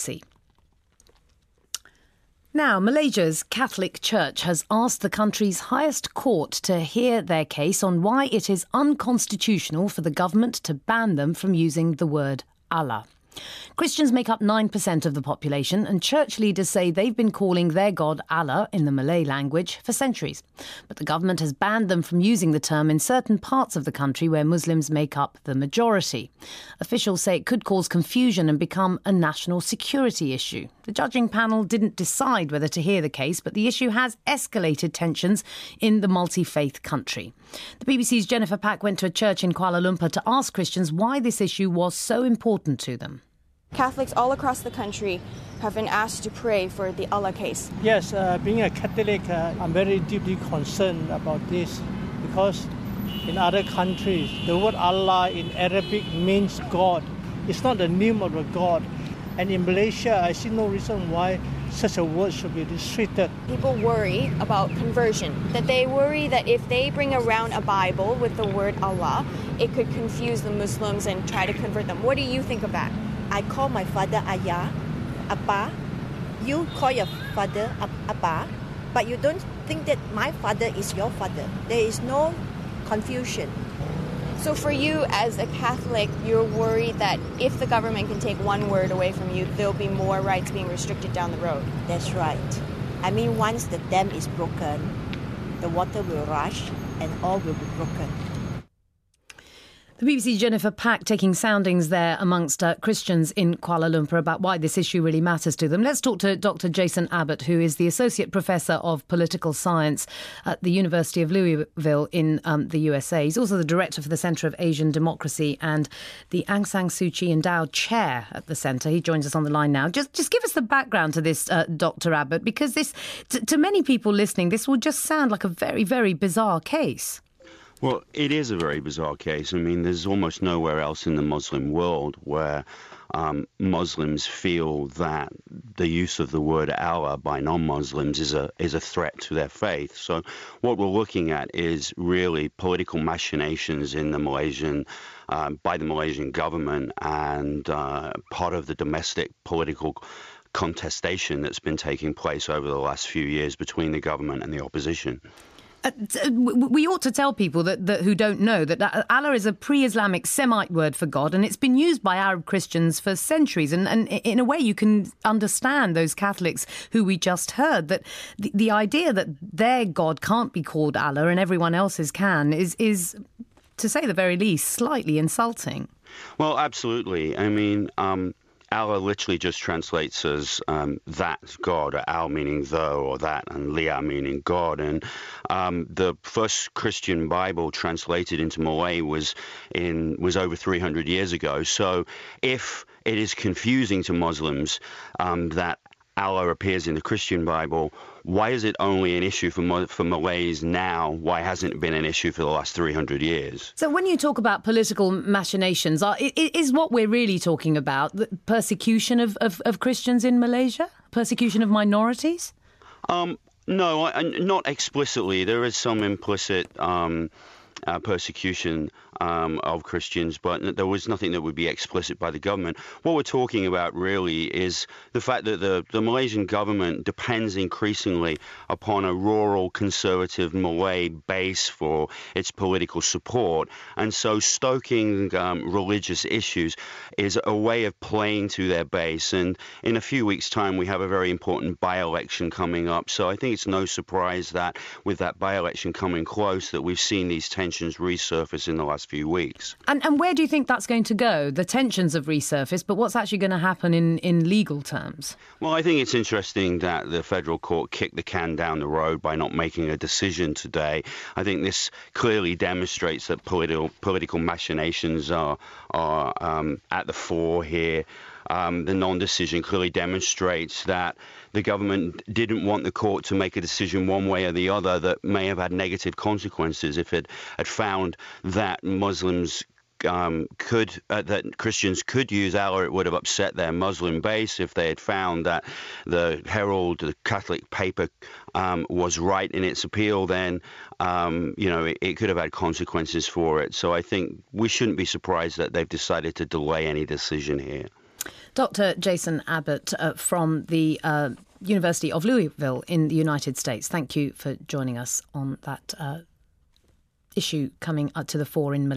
Betsy. Now, Malaysia's Catholic Church has asked the country's highest court to hear their case on why it is unconstitutional for the government to ban them from using the word Allah. Christians make up 9% of the population, and church leaders say they've been calling their God Allah in the Malay language for centuries. But the government has banned them from using the term in certain parts of the country where Muslims make up the majority. Officials say it could cause confusion and become a national security issue. The judging panel didn't decide whether to hear the case, but the issue has escalated tensions in the multi-faith country. The BBC's Jennifer Pack went to a church in Kuala Lumpur to ask Christians why this issue was so important to them. Catholics all across the country have been asked to pray for the Allah case. Yes, being a Catholic, I'm very deeply concerned about this because in other countries, the word Allah in Arabic means God. It's not the name of a God. And in Malaysia, I see no reason why such a word should be restricted. People worry about conversion, that they worry that if they bring around a Bible with the word Allah, it could confuse the Muslims and try to convert them. What do you think of that? I call my father Ayah, Appa. You call your father Appa, but you don't think that my father is your father. There is no confusion. So for you as a Catholic, you're worried that if the government can take one word away from you, there'll be more rights being restricted down the road. That's right. I mean, once the dam is broken, the water will rush and all will be broken. The BBC's Jennifer Pack taking soundings there amongst Christians in Kuala Lumpur about why this issue really matters to them. Let's talk to Dr. Jason Abbott, who is the Associate Professor of Political Science at the University of Louisville in the USA. He's also the Director for the Centre of Asian Democracy and the Aung San Suu Kyi Endowed Chair at the Centre. He joins us on the line now. Just give us the background to this, Dr. Abbott, because this, to many people listening, this will just sound like a very, very bizarre case. Well, it is a very bizarre case. I mean, there's almost nowhere else in the Muslim world where Muslims feel that the use of the word Allah by non-Muslims is a threat to their faith. So what we're looking at is really political machinations in the Malaysian by the Malaysian government and part of the domestic political contestation that's been taking place over the last few years between the government and the opposition. We ought to tell people that who don't know that Allah is a pre-Islamic Semite word for God, and it's been used by Arab Christians for centuries. And in a way, you can understand those Catholics who we just heard, that the idea that their God can't be called Allah and everyone else's can is, to say the very least, slightly insulting. Well, absolutely. I mean, Allah literally just translates as that God, or al meaning though, or that, and lia meaning God. And the first Christian Bible translated into Malay was over 300 years ago. So if it is confusing to Muslims that Allah appears in the Christian Bible, why is it only an issue for Malays now? Why hasn't it been an issue for the last 300 years? So when you talk about political machinations, is what we're really talking about the persecution of Christians in Malaysia? Persecution of minorities? No, not explicitly. There is some implicit persecution of Christians, but there was nothing that would be explicit by the government. What we're talking about really is the fact that the Malaysian government depends increasingly upon a rural conservative Malay base for its political support, and so stoking religious issues is a way of playing to their base. And in a few weeks' time, we have a very important by-election coming up, so I think it's no surprise that with that by-election coming close that we've seen these tensions resurface in the last few weeks. And where do you think that's going to go? The tensions have resurfaced, but what's actually going to happen in legal terms? Well, I think it's interesting that the federal court kicked the can down the road by not making a decision today. I think this clearly demonstrates that political machinations are at the fore here. The non-decision clearly demonstrates that the government didn't want the court to make a decision one way or the other that may have had negative consequences. If it had found that Muslims that Christians could use Allah, it would have upset their Muslim base. If they had found that the Herald, the Catholic paper, was right in its appeal, then it could have had consequences for it. So I think we shouldn't be surprised that they've decided to delay any decision here. Dr. Jason Abbott from the University of Louisville in the United States. Thank you for joining us on that issue coming up to the fore in Malaysia.